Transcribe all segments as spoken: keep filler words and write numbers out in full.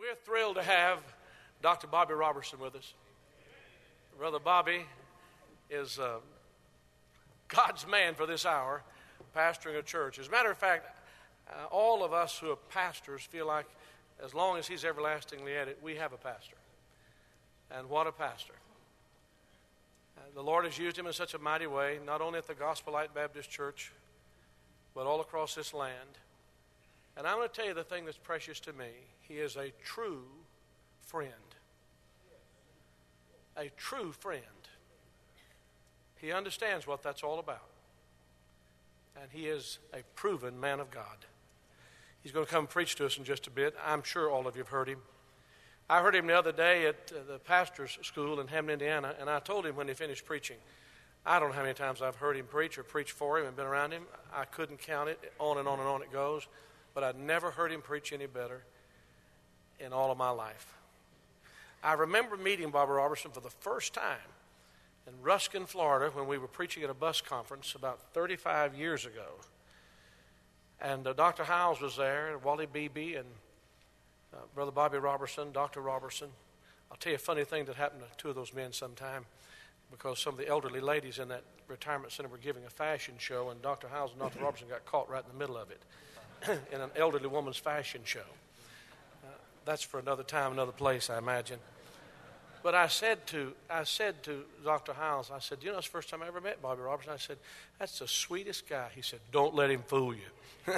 We're thrilled to have Doctor Bobby Robertson with us. Brother Bobby is uh, God's man for this hour, pastoring a church. As a matter of fact, uh, all of us who are pastors feel like as long as he's everlastingly at it, we have a pastor. And what a pastor. Uh, the Lord has used him in such a mighty way, not only at the Gospel Light Baptist Church, but all across this land. And I'm going to tell you the thing that's precious to me. He is a true friend. A true friend. He understands what that's all about. And he is a proven man of God. He's going to come preach to us in just a bit. I'm sure all of you have heard him. I heard him the other day at uh, the pastor's school in Hammond, Indiana, and I told him when he finished preaching, I don't know how many times I've heard him preach or preach for him and been around him. I couldn't count it. On and on and on it goes. But I'd never heard him preach any better in all of my life. I remember meeting Bobby Robertson for the first time in Ruskin, Florida, when we were preaching at a bus conference about thirty-five years ago. And uh, Doctor Howes was there, and Wally Beebe, and uh, Brother Bobby Robertson, Doctor Robertson. I'll tell you a funny thing that happened to two of those men sometime, because some of the elderly ladies in that retirement center were giving a fashion show, and Doctor Howes and Doctor Robertson got caught right in the middle of it in an elderly woman's fashion show. Uh, that's for another time, another place, I imagine. But I said to I said to Doctor Howes, I said, you know, it's the first time I ever met Bobby Robertson. I said, that's the sweetest guy. He said, don't let him fool you.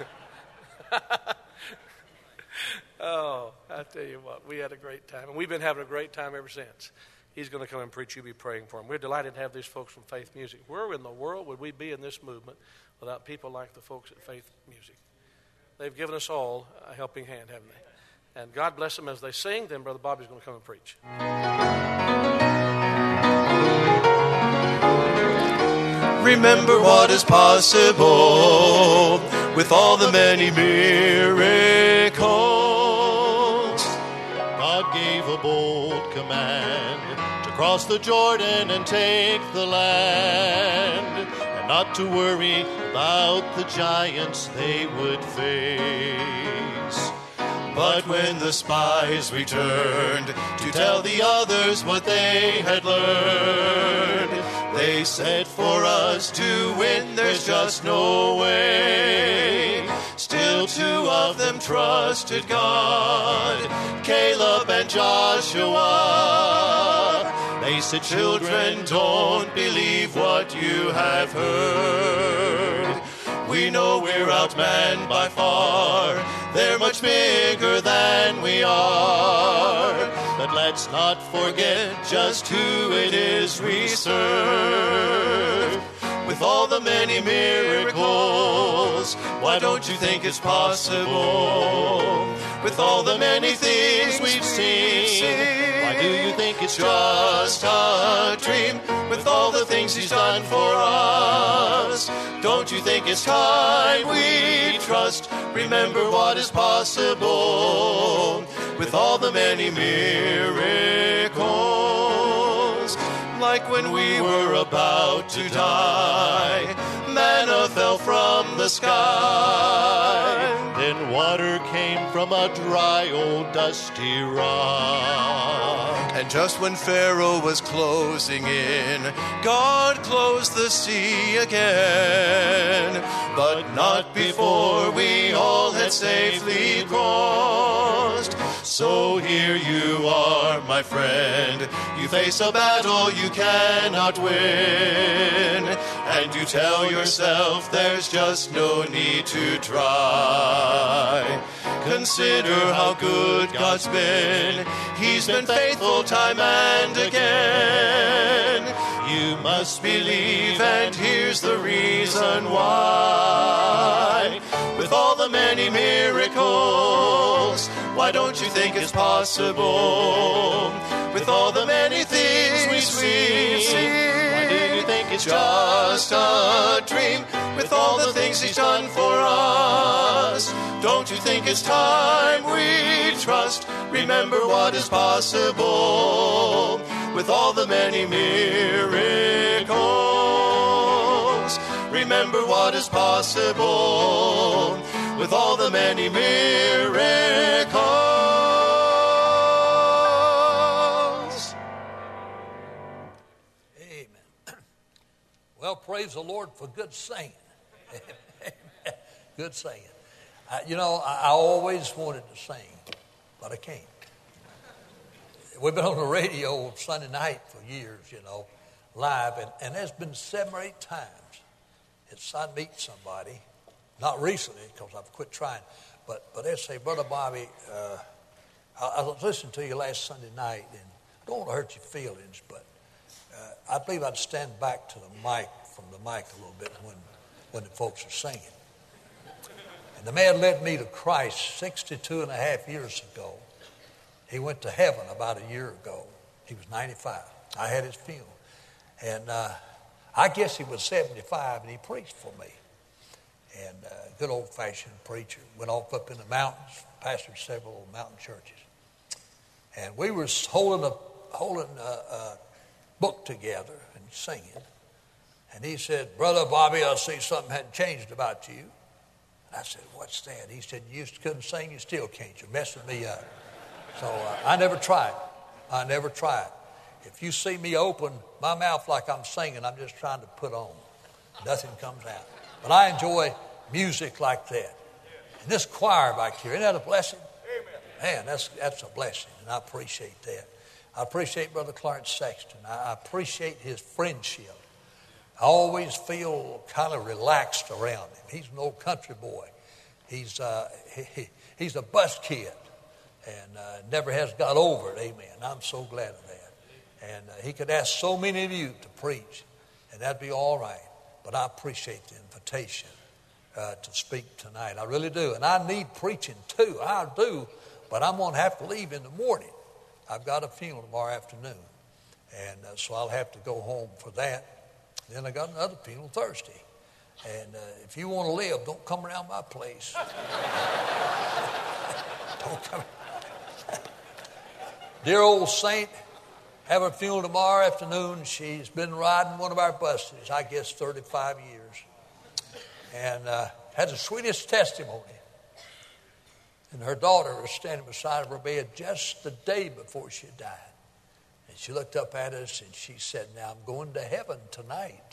Oh, I tell you what, we had a great time. And we've been having a great time ever since. He's going to come and preach. You'll be praying for him. We're delighted to have these folks from Faith Music. Where in the world would we be in this movement without people like the folks at Faith Music? They've given us all a helping hand, haven't they? And God bless them as they sing. Then Brother Bobby's going to come and preach. Remember what is possible with all the many miracles. God gave a bold command to cross the Jordan and take the land, and not to worry about the giants they would face. But when the spies returned to tell the others what they had learned, they said, for us to win, there's just no way. Still two of them trusted God, Caleb and Joshua. They said, children, don't believe what you have heard. We know we're outmanned by far. They're much bigger than we are. But let's not forget just who it is we serve. With all the many miracles, why don't you think it's possible? With all the many things we've seen, why do you think it's just a dream? With all the things he's done for us, don't you think it's time we trust? Remember what is possible with all the many miracles. Like when we were about to die, manna fell from the sky. Then water came from a dry old dusty rock. And just when Pharaoh was closing in, God closed the sea again. But not before we all had safely crossed. So here you are, my friend. You face a battle you cannot win, and you tell yourself there's just no need to try. Consider how good God's been. He's been faithful time and again. You must believe, and here's the reason why. With all the many miracles, why don't you think it's possible? With all the many things we've seen, why do you think it's just a dream? With all the things he's done for us, don't you think it's time we trust? Remember what is possible with all the many miracles. Remember what is possible with all the many miracles. praise the Lord for good singing. Good singing. Uh, you know, I, I always wanted to sing, but I can't. We've been on the radio Sunday night for years, you know, live, and, and there's been seven or eight times it's I meet somebody, not recently because I've quit trying, but but they say, Brother Bobby, uh, I, I was listening to you last Sunday night, and I don't want to hurt your feelings, but uh, I believe I'd stand back to the mic, from the mic a little bit when, when the folks are singing. And the man led me to Christ sixty-two and a half years ago. He went to heaven about a year ago. He was ninety-five. I had his funeral. And uh, I guess he was seventy-five, and he preached for me. And uh, good old-fashioned preacher. Went off up in the mountains, pastored several mountain churches. And we were holding a, holding a, a book together and singing. And he said, Brother Bobby, I see something had changed about you. And I said, what's that? He said, you couldn't sing, you still can't. You're messing me up. So uh, I never tried. I never tried. If you see me open my mouth like I'm singing, I'm just trying to put on. Nothing comes out. But I enjoy music like that. And this choir back here, isn't that a blessing? Man, that's that's a blessing, and I appreciate that. I appreciate Brother Clarence Sexton. I appreciate his friendship. I always feel kind of relaxed around him. He's an old country boy. He's uh, he, he's a bus kid. And uh, never has got over it, amen. I'm so glad of that. And uh, he could ask so many of you to preach, and that'd be all right. But I appreciate the invitation uh, to speak tonight. I really do. And I need preaching too. I do. But I'm going to have to leave in the morning. I've got a funeral tomorrow afternoon. And uh, so I'll have to go home for that. Then I got another funeral Thursday. And uh, if you want to live, don't come around my place. Don't come. Dear old saint, have a funeral tomorrow afternoon. She's been riding one of our buses, I guess thirty-five years. And uh, had the sweetest testimony. And her daughter was standing beside her bed just the day before she died. And she looked up at us and she said, now I'm going to heaven tonight.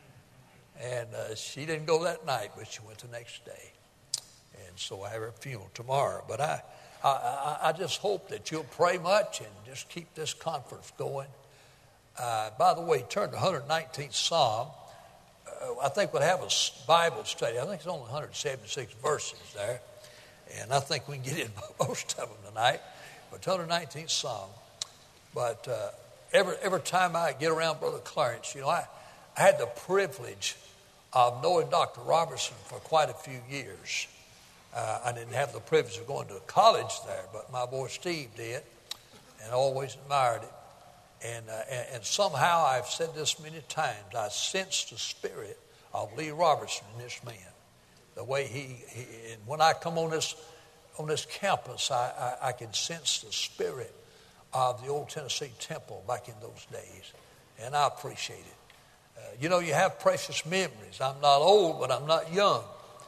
And uh, she didn't go that night, but she went the next day. And so I have her funeral tomorrow. But I, I, I just hope that you'll pray much and just keep this conference going. Uh, by the way, turn to one hundred nineteenth Psalm. Uh, I think we'll have a Bible study. I think it's only one hundred seventy-six verses there. And I think we can get in most of them tonight. But one hundred nineteenth Psalm. But uh, every every time I get around Brother Clarence, you know, I, I had the privilege of knowing Doctor Robertson for quite a few years. Uh, I didn't have the privilege of going to college there, but my boy Steve did, and I always admired him. And, uh, and, and somehow, I've said this many times, I sensed the spirit of Lee Robertson in this man. The way he, he and when I come on this on this campus, I, I, I can sense the spirit of the old Tennessee Temple back in those days, and I appreciate it. Uh, you know, you have precious memories. I'm not old, but I'm not young.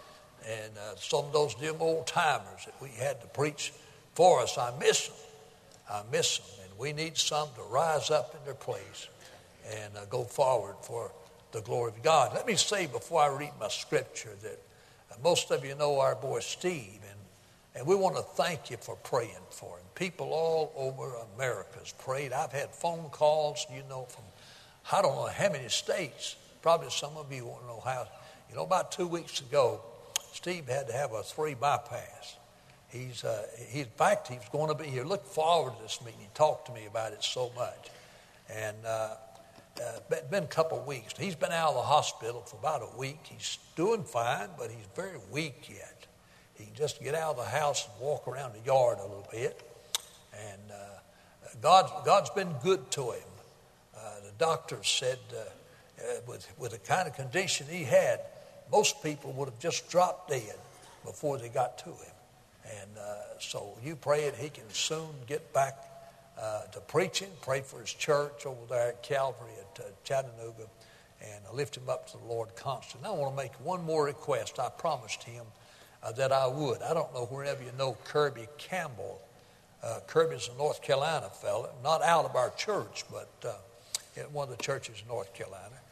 And uh, some of those dim old timers that we had to preach for us, I miss them. I miss them. And we need some to rise up in their place and uh, go forward for the glory of God. Let me say before I read my scripture that uh, most of you know our boy Steve, and, and we want to thank you for praying for him. People all over America has prayed. I've had phone calls, you know, from I don't know how many states. Probably some of you want to know how. You know, about two weeks ago, Steve had to have a three bypass. He's, uh, he, in fact, he's going to be here. Look forward to this meeting. He talked to me about it so much. And uh, uh, been a couple of weeks. He's been out of the hospital for about a week. He's doing fine, but he's very weak yet. He can just get out of the house and walk around the yard a little bit. And uh, God, God's been good to him. Uh, the doctor said uh, uh, with, with the kind of condition he had, most people would have just dropped dead before they got to him. And uh, so you pray that he can soon get back uh, to preaching. Pray for his church over there at Calvary at uh, Chattanooga, and uh, lift him up to the Lord constantly. I want to make one more request. I promised him uh, that I would. I don't know wherever you know Kirby Campbell. Uh, Kirby's a North Carolina fellow, not out of our church, but uh, in one of the churches in North Carolina.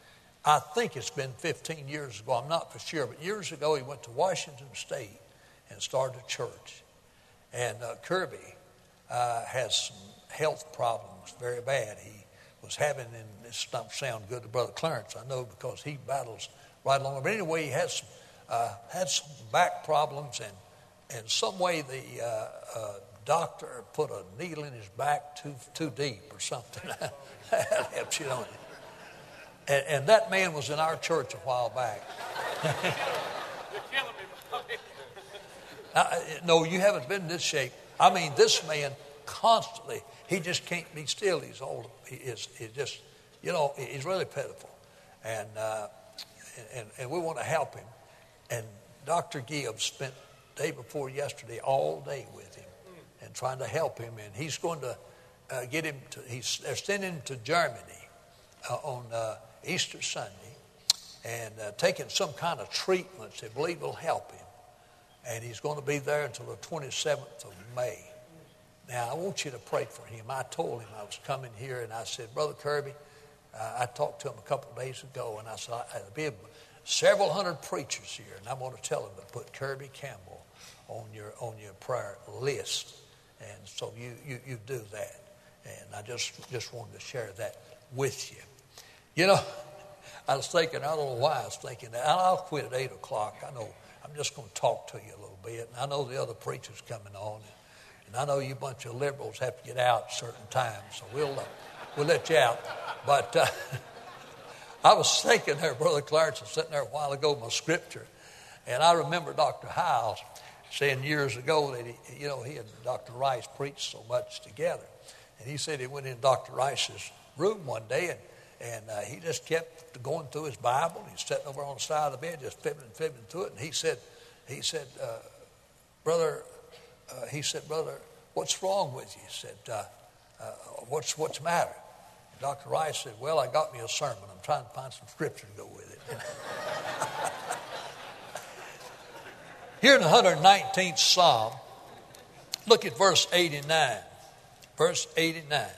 I think it's been fifteen years ago. I'm not for sure. But years ago, he went to Washington State and started a church. And uh, Kirby uh, has some health problems, very bad. He was having, and this don't sound good to Brother Clarence, I know, because he battles right along. But anyway, he has some, uh, had some back problems, and and some way the uh, uh, doctor put a needle in his back too too deep or something. That helps you, don't it? And, and that man was in our church a while back. You're killing me, Bobby. Uh, no, you haven't been in this shape. I mean, this man constantly, he just can't be still. He's old. He is. He's just, you know, he's really pitiful, and uh, and and we want to help him. And Doctor Gibbs spent day before yesterday all day with him and trying to help him. And he's going to uh, get him to. He's they're sending him to Germany uh, on uh, Easter Sunday, and uh, taking some kind of treatments they believe will help him. And he's going to be there until the twenty-seventh of May. Now, I want you to pray for him. I told him I was coming here, and I said, Brother Kirby, uh, I talked to him a couple of days ago, and I said, there'll be several hundred preachers here, and I'm going to tell them to put Kirby Campbell on your on your prayer list. And so you, you, you do that. And I just, just wanted to share that with you. You know, I was thinking, I don't know why I was thinking that. I'll quit at eight o'clock. I know I'm just going to talk to you a little bit. And I know the other preachers coming on. And I know you bunch of liberals have to get out at certain times. So we'll, uh, we'll let you out. But uh, I was thinking there, Brother Clarence was sitting there a while ago, my scripture. And I remember Doctor Hiles saying years ago that, he, you know, he and Doctor Rice preached so much together. And he said he went in Doctor Rice's room one day, and And uh, he just kept going through his Bible. He's sitting over on the side of the bed, just fibbing and fibbing through it. And he said, he said, uh, brother, uh, he said, brother, what's wrong with you? He said, uh, uh, what's what's the matter? And Doctor Rice said, well, I got me a sermon. I'm trying to find some scripture to go with it. Here in the one hundred nineteenth Psalm, look at verse eighty-nine. Verse eighty-nine.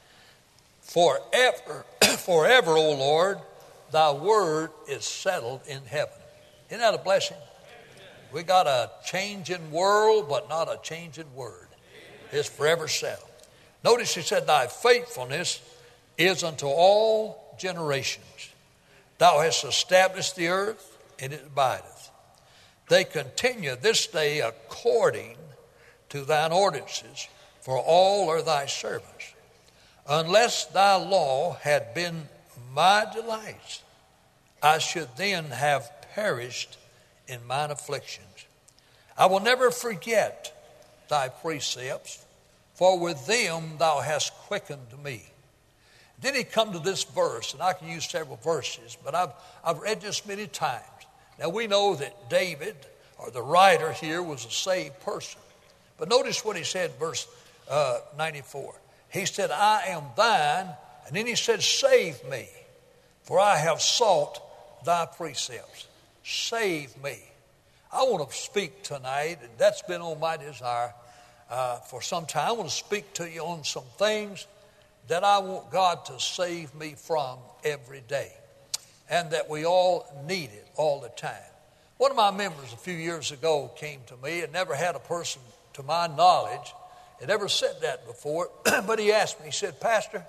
Forever, forever, O Lord, thy word is settled in heaven. Isn't that a blessing? We got a changing world, but not a changing word. It's forever settled. Notice he said, thy faithfulness is unto all generations. Thou hast established the earth, and it abideth. They continue this day according to thine ordinances, for all are thy servants. Unless thy law had been my delights, I should then have perished in mine afflictions. I will never forget thy precepts, for with them thou hast quickened me. Then he come to this verse, and I can use several verses, but I've, I've read this many times. Now we know that David, or the writer here, was a saved person. But notice what he said, verse uh, ninety-four. He said, I am thine. And then he said, save me, for I have sought thy precepts. Save me. I want to speak tonight, and that's been on my desire uh, for some time. I want to speak to you on some things that I want God to save me from every day, and that we all need it all the time. One of my members a few years ago came to me and never had a person, to my knowledge, had ever said that before, but he asked me, he said, Pastor,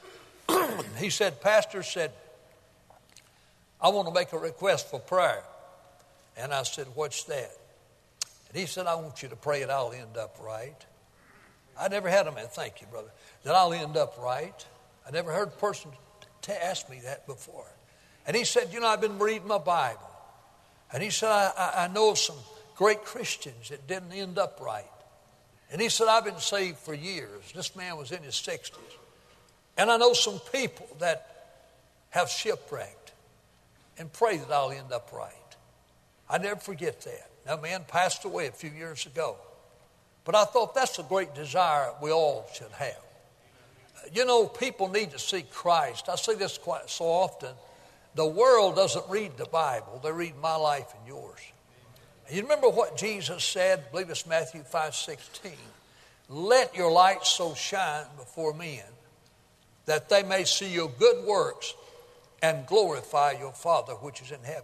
he said, Pastor said, I want to make a request for prayer. And I said, what's that? And he said, I want you to pray that I'll end up right. I never had a man, thank you, brother, that I'll end up right. I never heard a person t- ask me that before. And he said, you know, I've been reading my Bible. And he said, I, I, I know some great Christians that didn't end up right. And he said, I've been saved for years. This man was in his sixties. And I know some people that have shipwrecked, and pray that I'll end up right. I never forget that. That man passed away a few years ago. But I thought that's a great desire we all should have. You know, people need to see Christ. I say this quite so often. The world doesn't read the Bible. They read my life and yours. You remember what Jesus said? I believe it's Matthew five sixteen. Let your light so shine before men that they may see your good works and glorify your Father which is in heaven.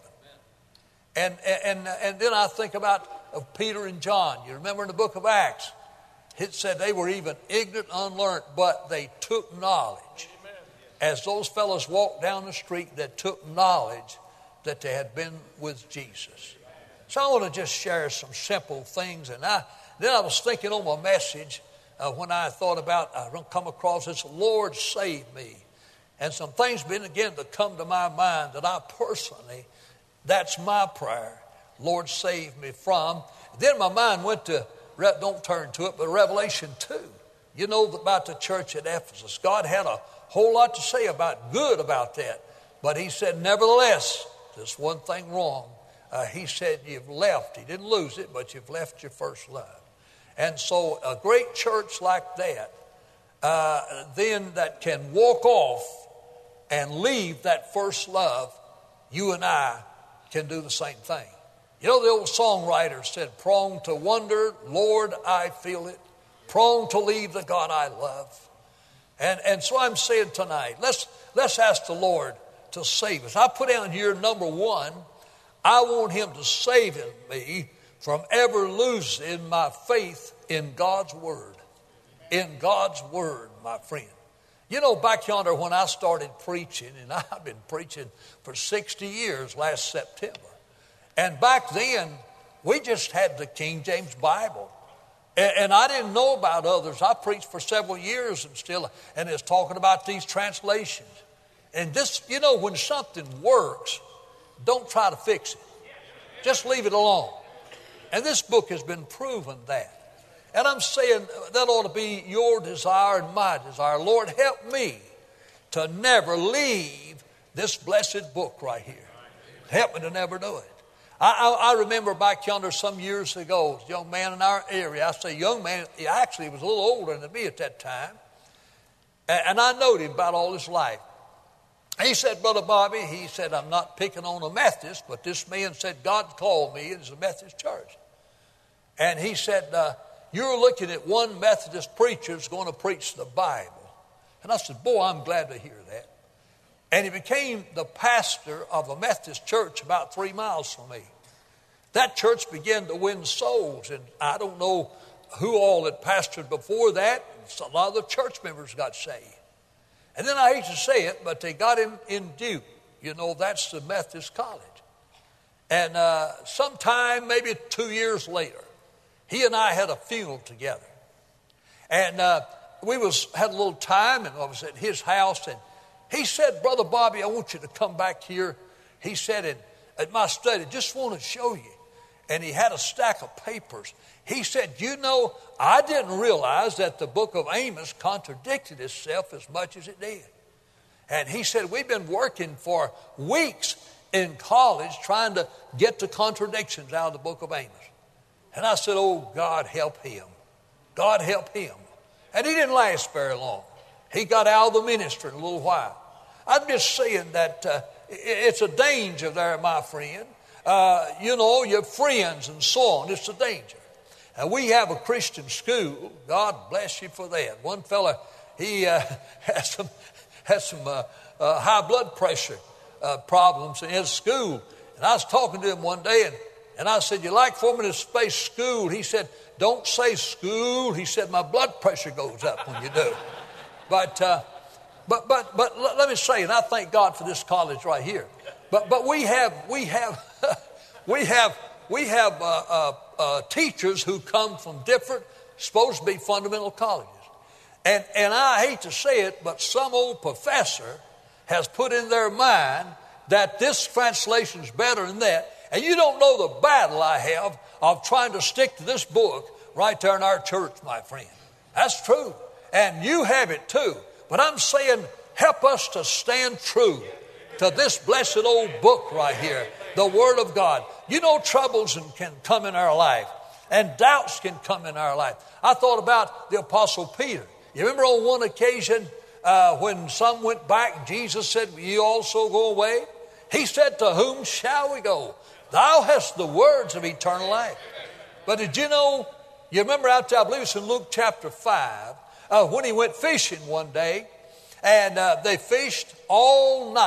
And, and, and then I think about of Peter and John. You remember in the book of Acts, it said they were even ignorant, unlearned, but they took knowledge. As those fellows walked down the street, they took knowledge that they had been with Jesus. So I want to just share some simple things. And I, then I was thinking on my message uh, when I thought about, I come across this, Lord, save me. And some things began to come to my mind that I personally, that's my prayer. Lord, save me from. Then my mind went to, don't turn to it, but Revelation two. You know about the church at Ephesus. God had a whole lot to say about good about that. But he said, nevertheless, there's one thing wrong. Uh, he said, you've left. He didn't lose it, but you've left your first love. And so a great church like that, uh, then that can walk off and leave that first love, you and I can do the same thing. You know, the old songwriter said, prone to wonder, Lord, I feel it. Prone to leave the God I love. And, and so I'm saying tonight, let's, let's ask the Lord to save us. I put down here, number one, I want him to save me from ever losing my faith in God's word. In God's word, my friend. You know, back yonder when I started preaching, and I've been preaching for sixty years last September. And back then, we just had the King James Bible. And, and I didn't know about others. I preached for several years and still, and it's talking about these translations. And this, you know, when something works, don't try to fix it. Just leave it alone. And this book has been proven that. And I'm saying that ought to be your desire and my desire. Lord, help me to never leave this blessed book right here. Help me to never do it. I, I, I remember back yonder some years ago, a young man in our area. I say young man, he actually was a little older than me at that time. And, and I knowed him about all his life. He said, Brother Bobby, he said, I'm not picking on a Methodist, but this man said, God called me. It's a Methodist church. And he said, uh, you're looking at one Methodist preacher who's going to preach the Bible. And I said, boy, I'm glad to hear that. And he became the pastor of a Methodist church about three miles from me. That church began to win souls. And I don't know who all had pastored before that. A lot of the church members got saved. And then I hate to say it, but they got him in Duke. You know, that's the Methodist college. And uh, sometime, maybe two years later, he and I had a funeral together. And uh, we was had a little time, and I was at his house. And he said, Brother Bobby, I want you to come back here. He said, in, at my study, just want to show you. And he had a stack of papers. He said, you know, I didn't realize that the book of Amos contradicted itself as much as it did. And he said, we've been working for weeks in college trying to get the contradictions out of the book of Amos. And I said, oh, God help him. God help him. And he didn't last very long. He got out of the ministry in a little while. I'm just saying that uh, it's a danger there, my friend. Uh, you know, your friends and so on. It's a danger. And we have a Christian school. God bless you for that. One fella, he uh, has some, has some uh, uh, high blood pressure uh, problems in his school. And I was talking to him one day, and, and I said, you like for me to say school? He said, don't say school. He said, my blood pressure goes up when you do. But, uh, but, but, but let me say, and I thank God for this college right here. But, but we have, we have, we have, we have uh, uh, uh, teachers who come from different, supposed to be fundamental colleges. And, and I hate to say it, but some old professor has put in their mind that this translation is better than that. And you don't know the battle I have of trying to stick to this book right there in our church, my friend. That's true. And you have it too. But I'm saying, help us to stand true to this blessed old book right here, the Word of God. You know, troubles can come in our life, and doubts can come in our life. I thought about the Apostle Peter. You remember on one occasion uh, when some went back, Jesus said, will you also go away? He said, to whom shall we go? Thou hast the words of eternal life. But did you know, you remember out there, I believe it's in Luke chapter five, uh, when he went fishing one day, and uh, they fished all night.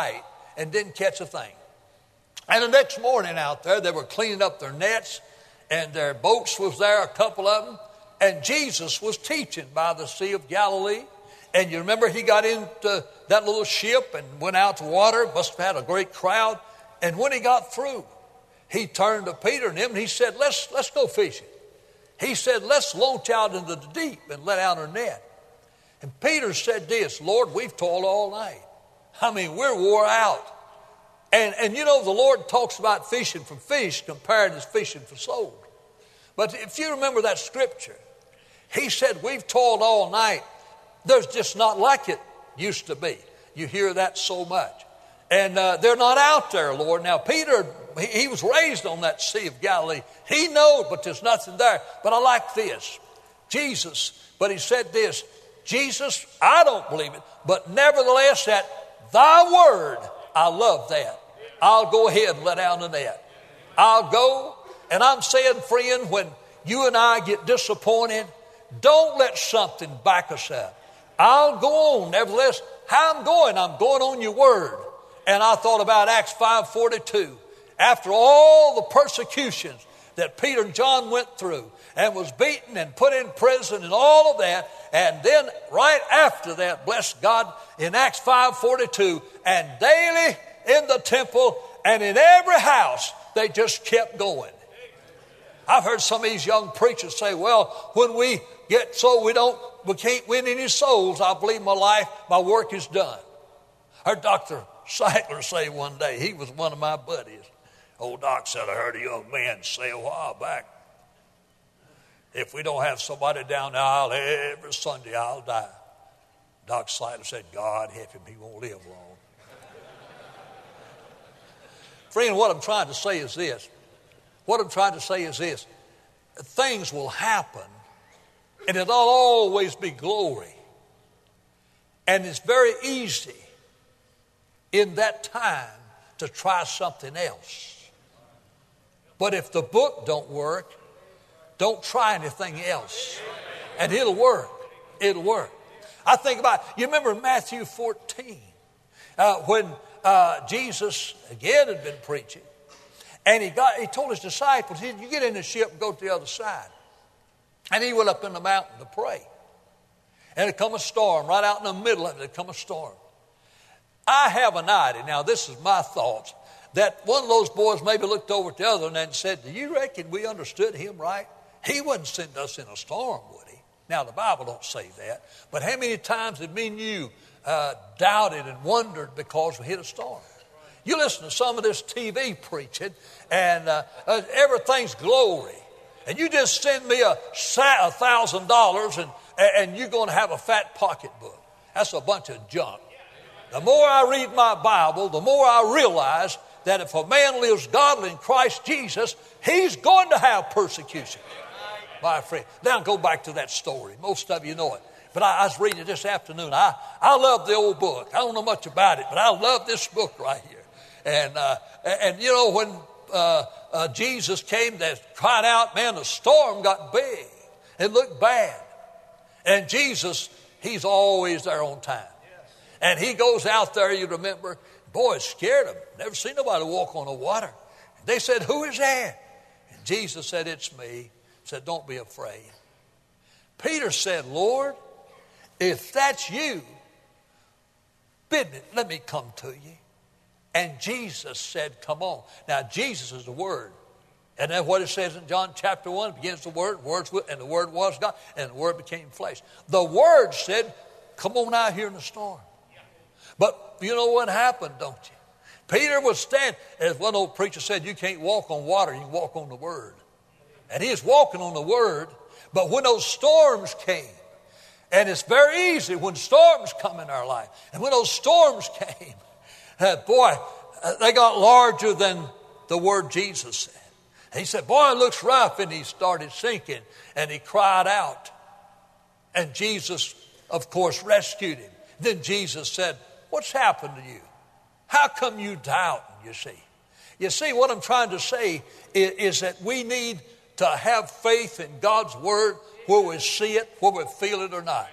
and didn't catch a thing. And the next morning out there, they were cleaning up their nets, and their boats was there, a couple of them, and Jesus was teaching by the Sea of Galilee. And you remember he got into that little ship and went out to water, must have had a great crowd. And when he got through, he turned to Peter and him and he said, let's, let's go fishing. He said, let's launch out into the deep and let out our net. And Peter said this, Lord, we've toiled all night. I mean, we're wore out. And, and you know, the Lord talks about fishing for fish compared to fishing for souls. But if you remember that scripture, he said, we've toiled all night. There's just not like it used to be. You hear that so much. And uh, they're not out there, Lord. Now, Peter, he, he was raised on that Sea of Galilee. He knows, but there's nothing there. But I like this. Jesus, but he said this, Jesus, I don't believe it, but nevertheless, at thy word, I love that. I'll go ahead and let out the net. I'll go, and I'm saying, friend, when you and I get disappointed, don't let something back us up. I'll go on. Nevertheless, how I'm going, I'm going on your word. And I thought about Acts five forty-two. After all the persecutions that Peter and John went through and was beaten and put in prison and all of that. And then right after that, bless God, in Acts five forty-two, and daily in the temple and in every house, they just kept going. I've heard some of these young preachers say, well, when we get so we don't, we can't win any souls, I believe my life, my work is done. I heard Doctor Sackler say one day, he was one of my buddies. Old Doc said, I heard a young man say a while back, if we don't have somebody down the aisle every Sunday, I'll die. Doc Sackler said, God help him, he won't live long. Friend, what I'm trying to say is this. What I'm trying to say is this. Things will happen, and it'll always be glory. And it's very easy in that time to try something else. But if the book don't work, don't try anything else. And it'll work. It'll work. I think about, you remember Matthew fourteen, uh, when uh, Jesus, again, had been preaching. And he got, he told his disciples, he said, you get in the ship and go to the other side. And he went up in the mountain to pray. And it come a storm. Right out in the middle of it, it come a storm. I have an idea, now this is my thoughts, that one of those boys maybe looked over at the other and said, do you reckon we understood him right? He wouldn't send us in a storm, would he? Now, the Bible don't say that. But how many times have me and you uh, doubted and wondered because we hit a storm? You listen to some of this T V preaching, and uh, uh, everything's glory. And you just send me a a thousand dollars, and and you're going to have a fat pocketbook. That's a bunch of junk. The more I read my Bible, the more I realize that if a man lives godly in Christ Jesus, he's going to have persecution. My friend. Now go back to that story. Most of you know it. But I, I was reading it this afternoon. I, I love the old book. I don't know much about it, but I love this book right here. And, uh, and you know, when uh, uh, Jesus came, they cried out, man, the storm got big. It looked bad. And Jesus, he's always there on time. And he goes out there, you remember, boy, it scared him. Never seen nobody walk on the water. They said, who is that? And Jesus said, it's me. He said, don't be afraid. Peter said, Lord, if that's you, bid me, let me come to you. And Jesus said, come on. Now, Jesus is the Word. And then what it says in John chapter one, it begins the Word, words with, and the Word was God, and the Word became flesh. The Word said, come on out here in the storm. But you know what happened, don't you? Peter was standing, as one old preacher said, you can't walk on water, you can walk on the Word. And he was walking on the Word, but when those storms came, and it's very easy when storms come in our life, and when those storms came, uh, boy, uh, they got larger than the word Jesus said. And he said, boy, it looks rough, and he started sinking, and he cried out. And Jesus, of course, rescued him. Then Jesus said, what's happened to you? How come you doubt, you see? You see, what I'm trying to say is, is that we need to have faith in God's word where we see it, where we feel it or not.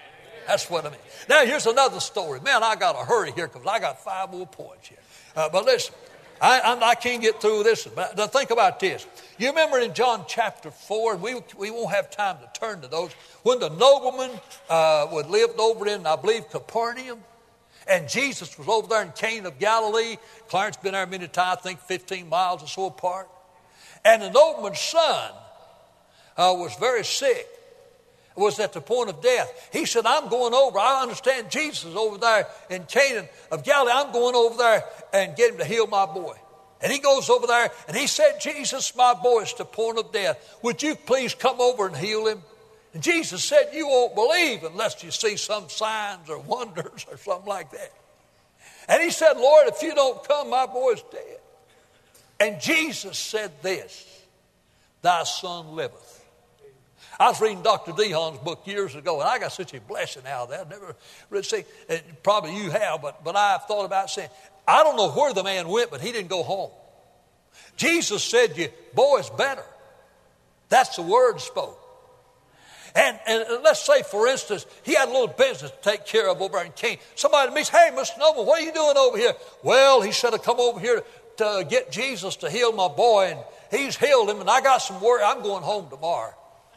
That's what I mean. Now, here's another story. Man, I got to hurry here because I got five more points here. Uh, but listen, I, I, I can't get through this. But think about this. You remember in John chapter four, and we, we won't have time to turn to those, when the nobleman uh, was lived over in, I believe, Capernaum, and Jesus was over there in Cana of Galilee. Clarence been there many times, I think fifteen miles or so apart. And the nobleman's son uh, was very sick, was at the point of death. He said, I'm going over. I understand Jesus is over there in Cana of Galilee. I'm going over there and get him to heal my boy. And he goes over there and he said, Jesus, my boy is at the point of death. Would you please come over and heal him? And Jesus said, you won't believe unless you see some signs or wonders or something like that. And he said, Lord, if you don't come, my boy's dead. And Jesus said this, thy son liveth. I was reading Doctor DeHaan's book years ago, and I got such a blessing out of that. I've never really seen, probably you have, but, but I've thought about saying, I don't know where the man went, but he didn't go home. Jesus said, your boy's better. That's the word spoke. And, and let's say, for instance, he had a little business to take care of over in Cana. Somebody meets, hey, Mister Noble, what are you doing over here? Well, he said, I come over here to get Jesus to heal my boy, and he's healed him, and I got some worry. I'm going home tomorrow.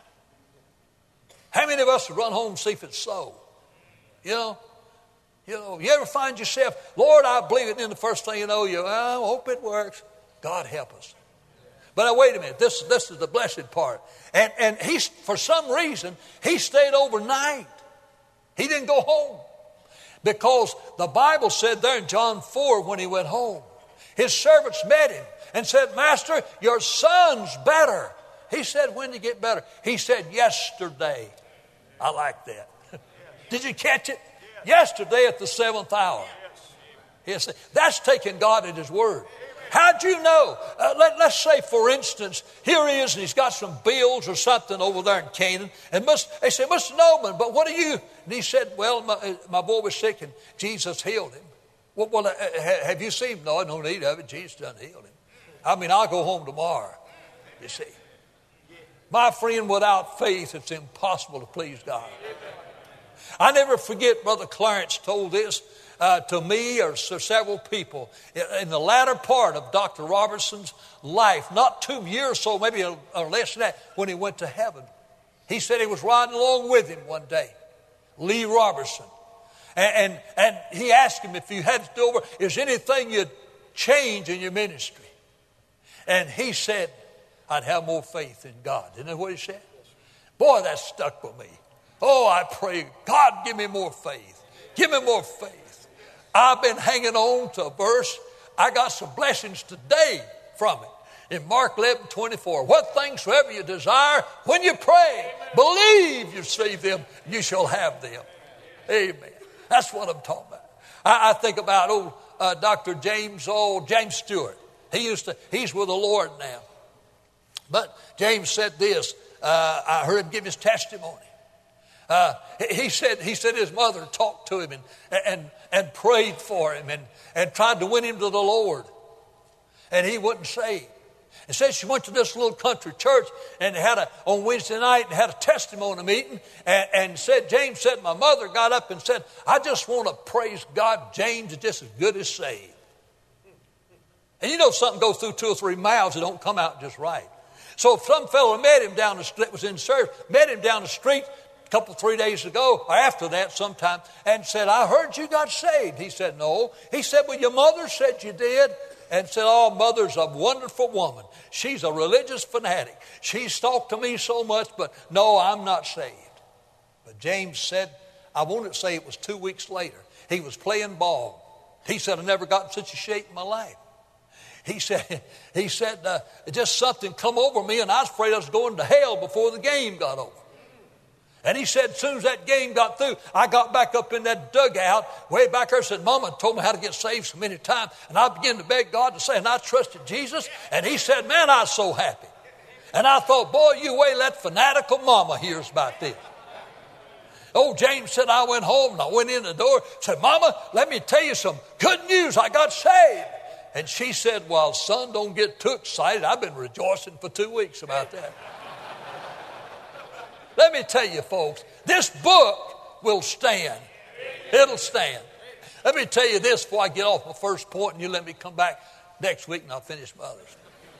How many of us would run home and see if it's so? You know, you know, you ever find yourself, Lord, I believe it, and then the first thing you know, you, I hope it works. God help us. But now, wait a minute, this, this is the blessed part. And, and he, for some reason, he stayed overnight. He didn't go home. Because the Bible said there in John four, when he went home, his servants met him and said, Master, your son's better. He said, when did he get better? He said, yesterday. I like that. Did you catch it? Yesterday at the seventh hour. Yes. That's taking God at his word. How'd you know? Uh, let, let's say, for instance, here he is and he's got some bills or something over there in Canaan. And must, they said, Mister Noble, but what are you? And he said, well, my, my boy was sick and Jesus healed him. Well, well uh, have you seen him? No, no need of it. Jesus done healed him. I mean, I'll go home tomorrow, you see. My friend, without faith, it's impossible to please God. I never forget, Brother Clarence told this uh, to me or to several people in the latter part of Doctor Robertson's life, not two years or so, maybe a, or less than that, when he went to heaven. He said he was riding along with him one day, Lee Robertson. And, and, and he asked him, if you had to do over, is anything you'd change in your ministry? And he said, I'd have more faith in God. Isn't that what he said? Boy, that stuck with me. Oh, I pray, God, give me more faith. Give me more faith. I've been hanging on to a verse. I got some blessings today from it. In Mark eleven twenty-four, what things soever you desire, when you pray, believe you receive them, you shall have them. Amen. That's what I'm talking about. I, I think about old uh, Doctor James, old James Stewart. He used to, he's with the Lord now. But James said this, uh, I heard him give his testimony. Uh, he said he said his mother talked to him and and, and prayed for him and, and tried to win him to the Lord. And he wasn't saved. And said she went to this little country church and had a on Wednesday night and had a testimony meeting and, and said, James said, my mother got up and said, I just want to praise God, James is just as good as saved. And you know something goes through two or three mouths, it don't come out just right. So some fellow met him down the street, was in service, met him down the street a couple, three days ago, or after that sometime, and said, I heard you got saved. He said, no. He said, well, your mother said you did. And said, oh, mother's a wonderful woman. She's a religious fanatic. She's talked to me so much, but no, I'm not saved. But James said, I won't say it was two weeks later. He was playing ball. He said, I never got in such a shape in my life. He said, he said, uh, just something come over me, and I was afraid I was going to hell before the game got over. And he said, as soon as that game got through, I got back up in that dugout way back there and said, Mama told me how to get saved so many times. And I began to beg God to say, and I trusted Jesus. And he said, man, I was so happy. And I thought, boy, you wait, that fanatical mama hears about this. Old James said, I went home and I went in the door, said, Mama, let me tell you some good news. I got saved. And she said, well, son, don't get too excited. I've been rejoicing for two weeks about that. Let me tell you, folks, this book will stand. It'll stand. Let me tell you this before I get off my first point, and you let me come back next week and I'll finish my others.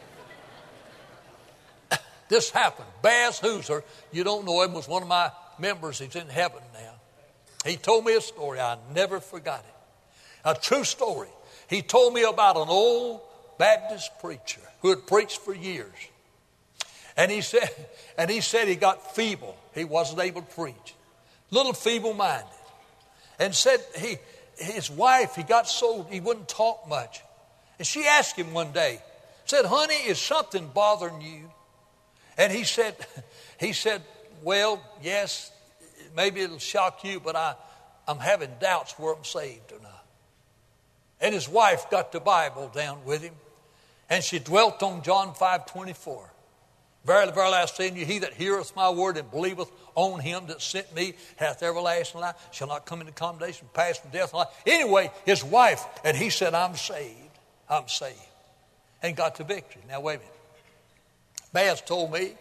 This happened. Baz Hooser, you don't know him, was one of my members. He's in heaven now. He told me a story. I never forgot it. A true story. He told me about an old Baptist preacher who had preached for years. And he said, and he said he got feeble. He wasn't able to preach. Little feeble-minded. And said he, his wife, he got so, he wouldn't talk much. And she asked him one day, said, honey, is something bothering you? And he said, he said, well, yes, maybe it'll shock you, but I, I'm having doubts whether I'm saved or not. And his wife got the Bible down with him, and she dwelt on John five twenty-four. Verily, verily, I say unto you, he that heareth my word and believeth on him that sent me hath everlasting life, shall not come into condemnation, pass from death to life. Anyway, his wife, and he said, I'm saved, I'm saved, and got the victory. Now, wait a minute. Baz told me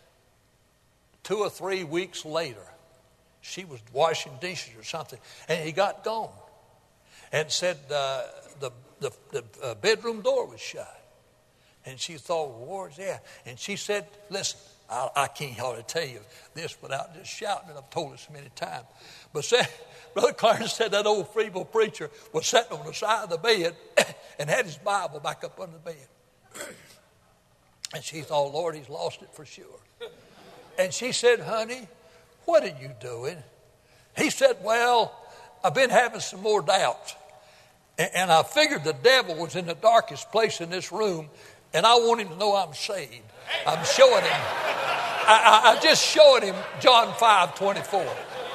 two or three weeks later, she was washing dishes or something, and he got gone and said uh, the, the, the uh, bedroom door was shut. And she thought, well, where's that? And she said, listen, I, I can't hardly tell you this without just shouting it. I've told it so many times. But said, Brother Clarence said that old feeble preacher was sitting on the side of the bed and had his Bible back up under the bed. And she thought, Lord, he's lost it for sure. And she said, honey, what are you doing? He said, well, I've been having some more doubts. And, and I figured the devil was in the darkest place in this room, and I want him to know I'm saved. I'm showing him. I, I, I just showing him John five twenty-four.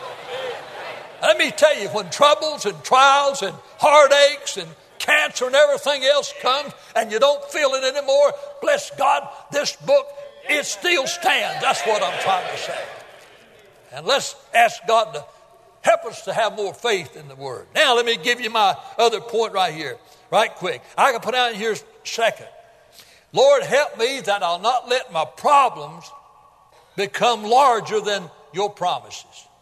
Let me tell you, when troubles and trials and heartaches and cancer and everything else comes and you don't feel it anymore, bless God, this book, it still stands. That's what I'm trying to say. And let's ask God to help us to have more faith in the Word. Now let me give you my other point right here, right quick. I can put out here second. Lord, help me that I'll not let my problems become larger than your promises.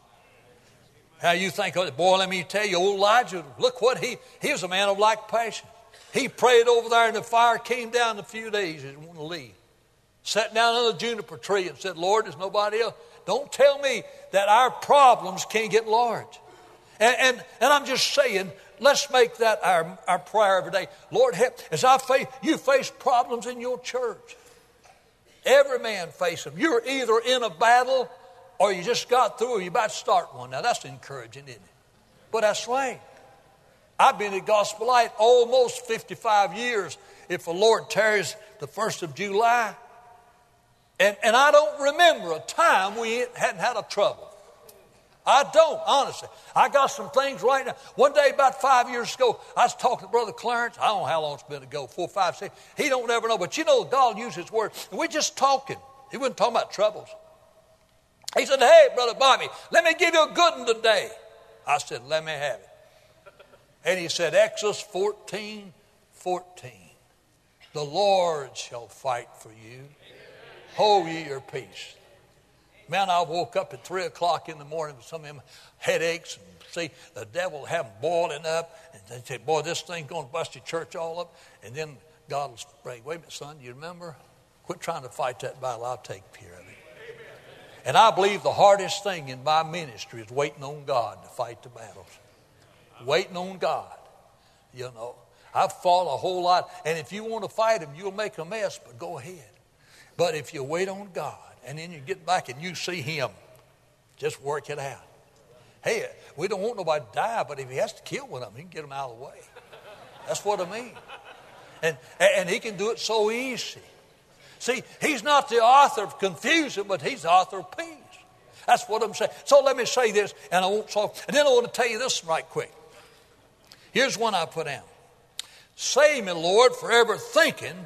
Now you think, oh, boy, let me tell you, old Elijah, look what he, he was a man of like passion. He prayed over there and the fire came down in a few days. He didn't want to leave. Sat down under the juniper tree and said, Lord, there's nobody else. Don't tell me that our problems can't get large. And, and, and I'm just saying, let's make that our, our prayer every day. Lord, help. As I face, you face problems in your church. Every man faces them. You're either in a battle or you just got through or you're about to start one. Now, that's encouraging, isn't it? But that's right. I've been at Gospel Light almost fifty-five years, if the Lord tarries the first of July. And, and I don't remember a time we hadn't had a trouble. I don't, honestly. I got some things right now. One day about five years ago, I was talking to Brother Clarence. I don't know how long it's been ago, four, five, six. He don't ever know. But you know, God used his word. And we're just talking. He wasn't talking about troubles. He said, hey, Brother Bobby, let me give you a good one today. I said, let me have it. And he said, Exodus fourteen, fourteen. The Lord shall fight for you. Hold ye your peace. Man, I woke up at three o'clock in the morning with some of them headaches. And see, the devil have them boiling up. And they say, boy, this thing's going to bust your church all up. And then God will spray, wait a minute, son, do you remember? Quit trying to fight that battle. I'll take care of it. And I believe the hardest thing in my ministry is waiting on God to fight the battles. Waiting on God. You know, I've fought a whole lot. And if you want to fight him, you'll make a mess, but go ahead. But if you wait on God, and then you get back and you see him, just work it out. Hey, we don't want nobody to die, but if he has to kill one of them, he can get them out of the way. That's what I mean. And, and he can do it so easy. See, he's not the author of confusion, but he's the author of peace. That's what I'm saying. So let me say this, and I won't solve. And then I want to tell you this right quick. Here's one I put down. Save me, Lord, forever thinking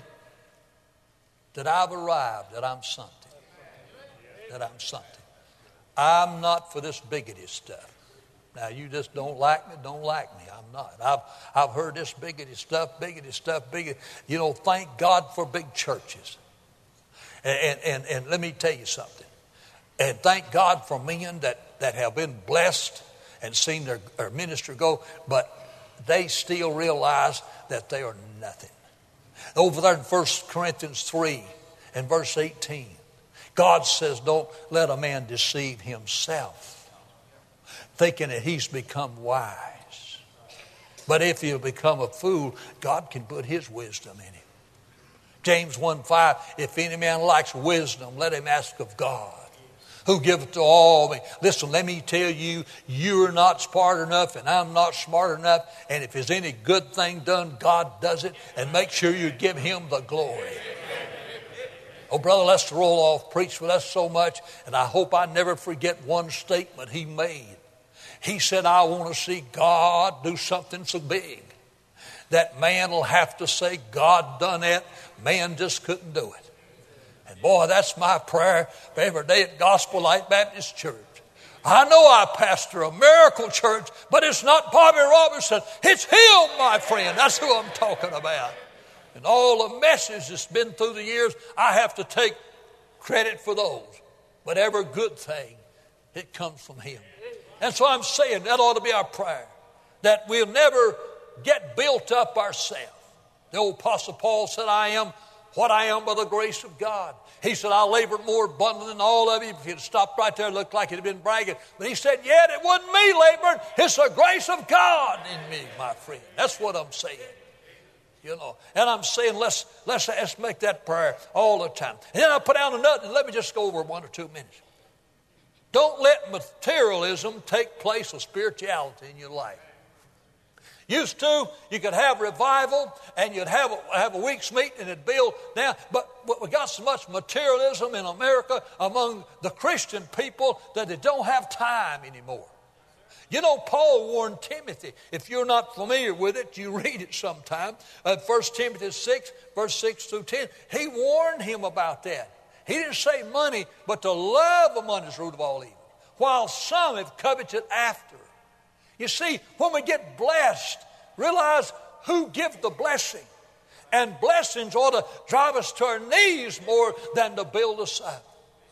that I've arrived, that I'm something. That I'm something. I'm not for this bigoted stuff. Now, you just don't like me, don't like me. I'm not. I've, I've heard this bigoted stuff, bigoted stuff, bigoted. You know, thank God for big churches. And, and, and let me tell you something. And thank God for men that, that have been blessed and seen their, their ministry go, but they still realize that they are nothing. Over there in First Corinthians three and verse eighteen, God says, don't let a man deceive himself, thinking that he's become wise. But if you become a fool, God can put his wisdom in him. James one five, if any man lacks wisdom, let him ask of God, who giveth to all. Listen, let me tell you, you're not smart enough and I'm not smart enough. And if there's any good thing done, God does it. And make sure you give him the glory. Oh, Brother Lester Roloff preached with us so much, and I hope I never forget one statement he made. He said, I want to see God do something so big that man will have to say, God done it. Man just couldn't do it. And boy, that's my prayer for every day at Gospel Light Baptist Church. I know I pastor a miracle church, but it's not Bobby Robertson. It's him, my friend. That's who I'm talking about. And all the message that's been through the years, I have to take credit for those. But every good thing, it comes from him. And so I'm saying that ought to be our prayer, that we'll never get built up ourselves. The old Apostle Paul said, I am what I am by the grace of God. He said, I labored more abundantly than all of you. If he'd stopped right there, it looked like he'd been bragging. But he said, yet it wasn't me laboring. It's the grace of God in me, my friend. That's what I'm saying. You know, and I'm saying let's, let's, let's make that prayer all the time. And then I put down another, and let me just go over one or two minutes. Don't let materialism take place of spirituality in your life. Used to, you could have revival and you'd have a, have a week's meeting and it'd build down. But we got so much materialism in America among the Christian people that they don't have time anymore. You know, Paul warned Timothy. If you're not familiar with it, you read it sometime. Uh, First Timothy six, verse six through ten. He warned him about that. He didn't say money, but the love of money is the root of all evil, while some have coveted after. You see, when we get blessed, realize who gives the blessing. And blessings ought to drive us to our knees more than to build us up.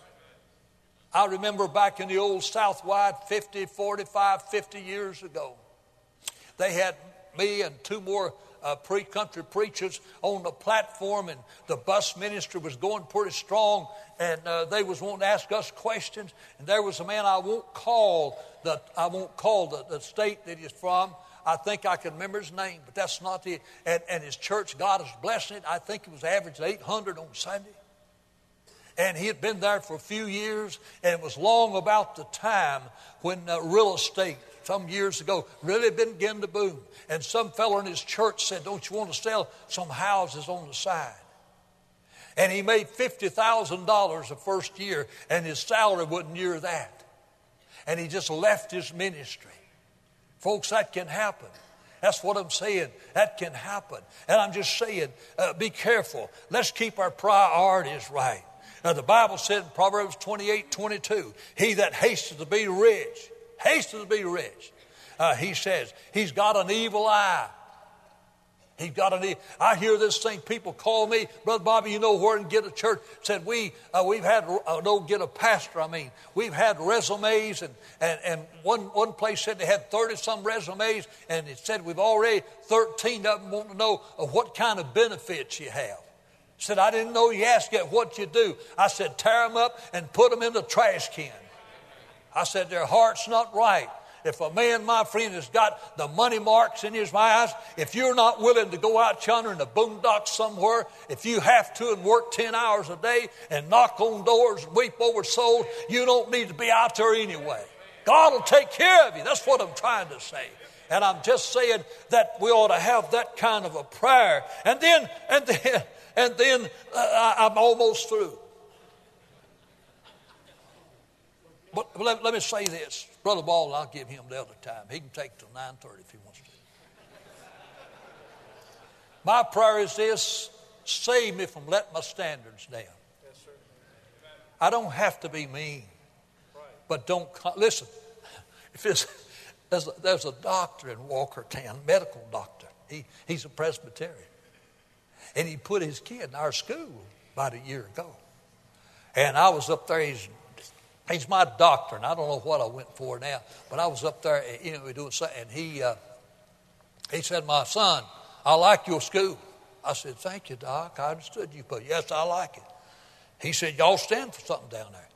I remember back in the old Southwide fifty, forty-five, fifty years ago, they had me and two more uh, pre-country preachers on the platform, and the bus ministry was going pretty strong, and uh, they was wanting to ask us questions. And there was a man I won't call the I won't call the, the state that he's from. I think I can remember his name, but that's not the. And, and his church, God is blessing it. I think it was average eight hundred on Sunday. And he had been there for a few years, and it was long about the time when uh, real estate, some years ago, really began to boom. And some fellow in his church said, don't you want to sell some houses on the side? And he made fifty thousand dollars the first year, and his salary wasn't near that. And he just left his ministry. Folks, that can happen. That's what I'm saying. That can happen. And I'm just saying, uh, be careful. Let's keep our priorities right. Now, the Bible said in Proverbs twenty-eight, twenty-two, he that hasteth to be rich, hasteth to be rich, uh, he says, he's got an evil eye. He's got an evil. I hear this thing, people call me, Brother Bobby, you know where to get a church. Said, we, uh, we've had, uh, don't get a pastor, I mean, we've had resumes, and, and, and one, one place said they had thirty-some resumes, and it said we've already, thirteen of them want to know uh, what kind of benefits you have. Said, I didn't know you asked yet what you do. I said, tear them up and put them in the trash can. I said, their heart's not right. If a man, my friend, has got the money marks in his eyes, if you're not willing to go out yonder in the boondocks somewhere, if you have to and work ten hours a day and knock on doors and weep over souls, you don't need to be out there anyway. God will take care of you. That's what I'm trying to say. And I'm just saying that we ought to have that kind of a prayer. And then, and then, and then uh, I'm almost through. But let, let me say this. Brother Ball, I'll give him the other time. He can take till nine thirty if he wants to. My prayer is this: save me from letting my standards down. Yes, sir. I don't have to be mean. Right. But don't, listen, if it's, there's, a, there's a doctor in Walkertown, medical doctor. He, he's a Presbyterian. And he put his kid in our school about a year ago. And I was up there, he's He's my doctor, and I don't know what I went for now, but I was up there, you know, doing something, and he, uh, he said, my son, I like your school. I said, thank you, Doc. I understood you, but yes, I like it. He said, y'all stand for something down there.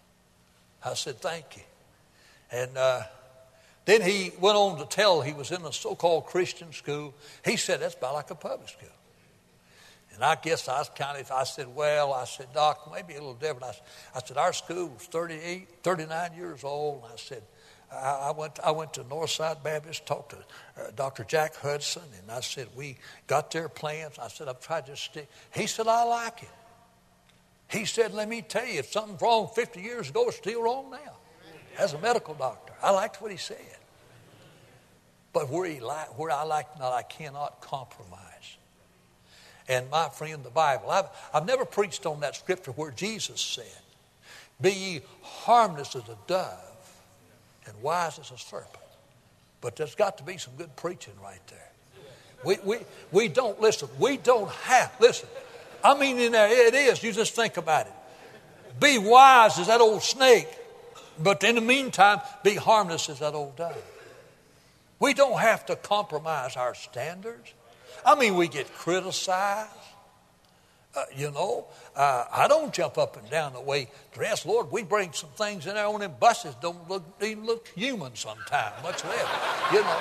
I said, thank you. And uh, then he went on to tell he was in a so-called Christian school. He said, that's about like a public school. And I guess I was kind of, I said, well, I said, Doc, maybe a little different. I, I said, our school was thirty-eight, thirty-nine years old. And I said, I, I went I went to Northside Baptist, talked to uh, Doctor Jack Hudson, and I said, we got their plans. I said, I've tried to stick. He said, I like it. He said, let me tell you, if something's wrong fifty years ago, it's still wrong now. As a medical doctor, I liked what he said. But where, he li- where I like not, I cannot compromise. And my friend, the Bible, I've, I've never preached on that scripture where Jesus said, be ye harmless as a dove and wise as a serpent. But there's got to be some good preaching right there. We, we, we don't, listen, we don't have, listen, I mean in there, it is, you just think about it. Be wise as that old snake, but in the meantime, be harmless as that old dove. We don't have to compromise our standards. I mean, we get criticized. Uh, you know, uh, I don't jump up and down the way dressed. Lord, we bring some things in there on them buses don't look even look human sometimes, much less, you know.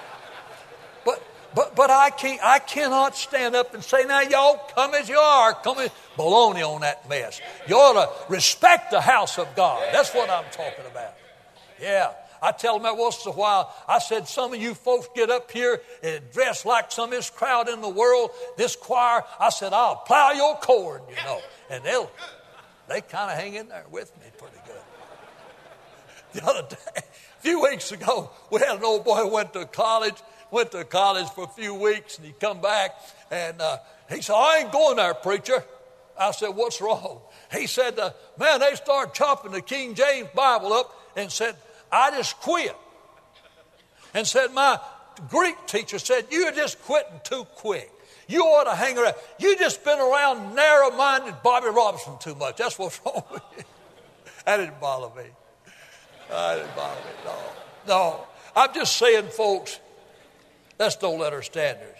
But but but I can't I cannot stand up and say, now y'all come as you are, come as baloney on that mess. You ought to respect the house of God. That's what I'm talking about. Yeah. I tell them that once in a while, I said, some of you folks get up here and dress like some of this crowd in the world, this choir. I said, I'll plow your cord, you know. And they'll, they kind of hang in there with me pretty good. The other day, a few weeks ago, we had an old boy who went to college, went to college for a few weeks, and he come back, and uh, he said, I ain't going there, preacher. I said, what's wrong? He said, uh, man, they started chopping the King James Bible up and said, I just quit. And said, my Greek teacher said, you're just quitting too quick. You ought to hang around. You just been around narrow-minded Bobby Robinson too much. That's what's wrong with you. That didn't bother me. That didn't bother me. No. No. I'm just saying, folks, let's don't let our standards.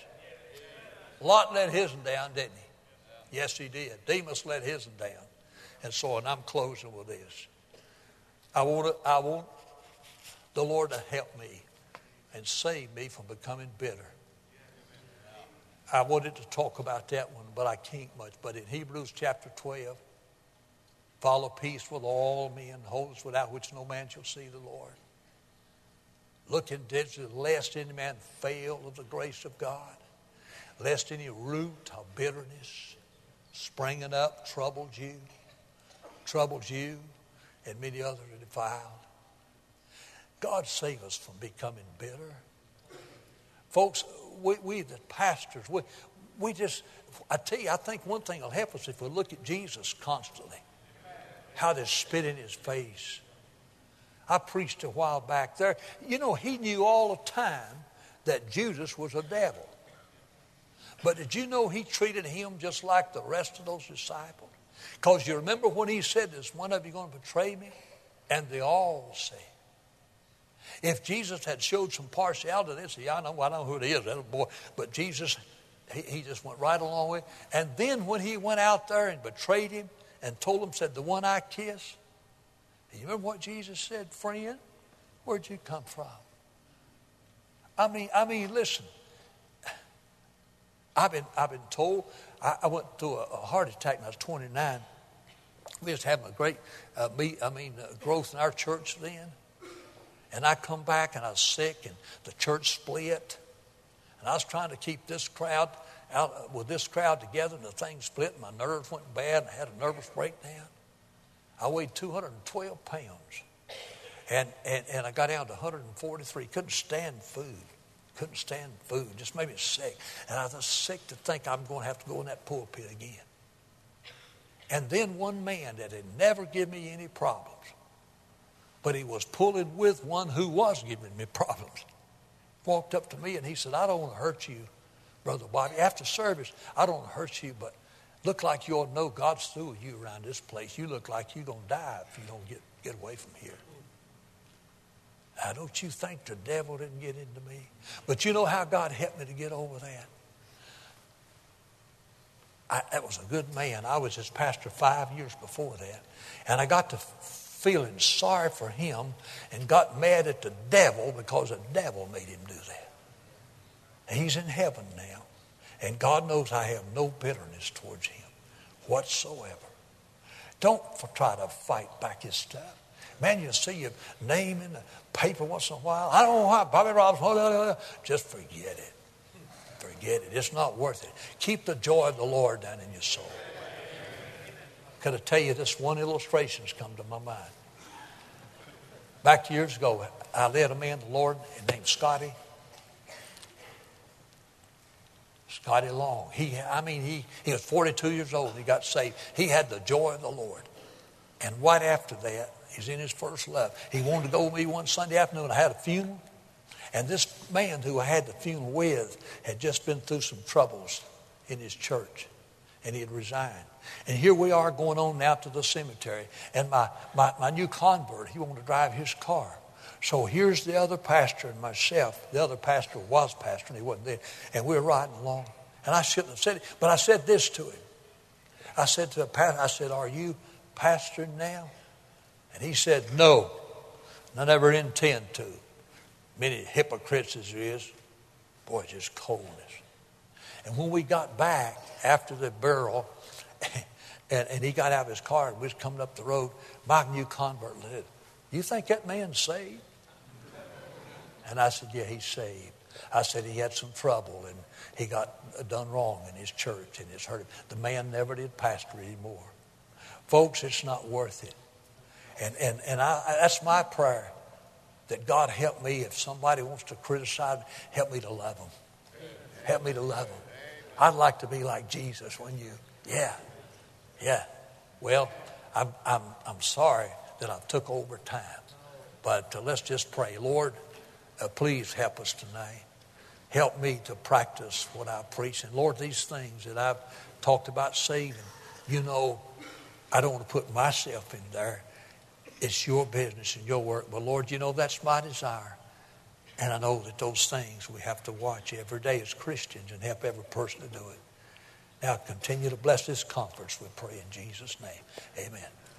Lot let his down, didn't he? Yes, he did. Demas let his down. And so, and I'm closing with this. I want to, I want the Lord to help me and save me from becoming bitter. I wanted to talk about that one, but I can't much. But in Hebrews chapter twelve, follow peace with all men, holiness without which no man shall see the Lord. Look diligently, lest any man fail of the grace of God, lest any root of bitterness springing up troubled you, troubled you, and many others are defiled. God save us from becoming bitter. Folks, we, we the pastors, we, we just, I tell you, I think one thing will help us if we look at Jesus constantly. How they spit in his face. I preached a while back there. You know, he knew all the time that Judas was a devil. But did you know he treated him just like the rest of those disciples? Because you remember when he said, is one of you going to betray me? And they all said. If Jesus had showed some partiality, they'd say, yeah, I know, I know who it is, that boy. But Jesus, he, he just went right along with it. And then when he went out there and betrayed him and told him, said, the one I kiss. You remember what Jesus said, friend? Where'd you come from? I mean, I mean, listen. I've been, I've been told, I, I went through a, a heart attack when I was twenty-nine. We was having a great, uh, me, I mean, uh, growth in our church then. And I come back and I was sick and the church split. And I was trying to keep this crowd out uh, with this crowd together, and the thing split and my nerves went bad and I had a nervous breakdown. I weighed two hundred twelve pounds. And, and, and I got down to one hundred forty-three. Couldn't stand food. Couldn't stand food. Just made me sick. And I was sick to think I'm going to have to go in that pulpit again. And then one man that had never given me any problems, but he was pulling with one who was giving me problems, walked up to me and he said, I don't want to hurt you, Brother Bobby. After service, I don't want to hurt you, but look like you ought to know God's through with you around this place. You look like you're going to die if you don't get Get away from here. Now, don't you think the devil didn't get into me? But you know how God helped me to get over that? I, that was a good man. I was his pastor five years before that. And I got to feeling sorry for him and got mad at the devil because the devil made him do that. And he's in heaven now. And God knows I have no bitterness towards him whatsoever. Don't try to fight back his stuff. Man, you see your name in the paper once in a while. I don't know why, Bobby Robinson. Just forget it. Forget it. It's not worth it. Keep the joy of the Lord down in your soul. Could I tell you this one illustration's come to my mind. Back years ago, I led a man to the Lord named Scotty. Scotty Long. He, I mean, he, he was forty-two years old. He got saved. He had the joy of the Lord. And right after that, he's in his first love. He wanted to go with me one Sunday afternoon. I had a funeral. And this man who I had the funeral with had just been through some troubles in his church. And he had resigned. And here we are going on now to the cemetery. And my, my, my new convert, he wanted to drive his car. So here's the other pastor and myself. The other pastor was pastor and he wasn't there. And we were riding along. And I shouldn't have said it. But I said this to him. I said to the pastor, I said, are you pastoring now? And he said, no. And I never intend to. Many hypocrites as there is. Boy, just coldness. And when we got back after the burial, and, and he got out of his car and we was coming up the road, my new convert said, you think that man's saved? And I said, yeah, he's saved. I said he had some trouble and he got done wrong in his church and it's hurt him. The man never did pastor anymore. Folks, it's not worth it. And, and, and I, that's my prayer, that God help me if somebody wants to criticize me, help me to love them. Help me to love them. I'd like to be like Jesus, wouldn't you? Yeah, yeah. Well, I'm, I'm, I'm sorry that I took over time. But uh, let's just pray. Lord, uh, please help us tonight. Help me to practice what I preach. And Lord, these things that I've talked about saving, you know, I don't want to put myself in there. It's your business and your work. But Lord, you know, that's my desire. And I know that those things we have to watch every day as Christians and help every person to do it. Now continue to bless this conference, we pray in Jesus' name. Amen.